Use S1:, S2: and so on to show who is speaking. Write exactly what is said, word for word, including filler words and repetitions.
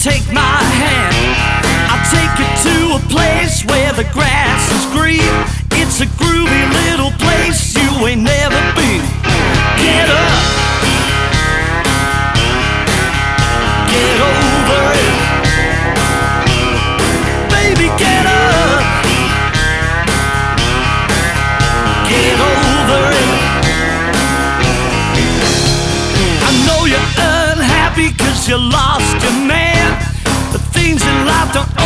S1: take my hand, I'll take you to a place where the grass is green. It's a groovy little place you ain't never been. Get up, get over it, baby, get up, get over it. I know you're unhappy 'cause you lost your man, but things in life don't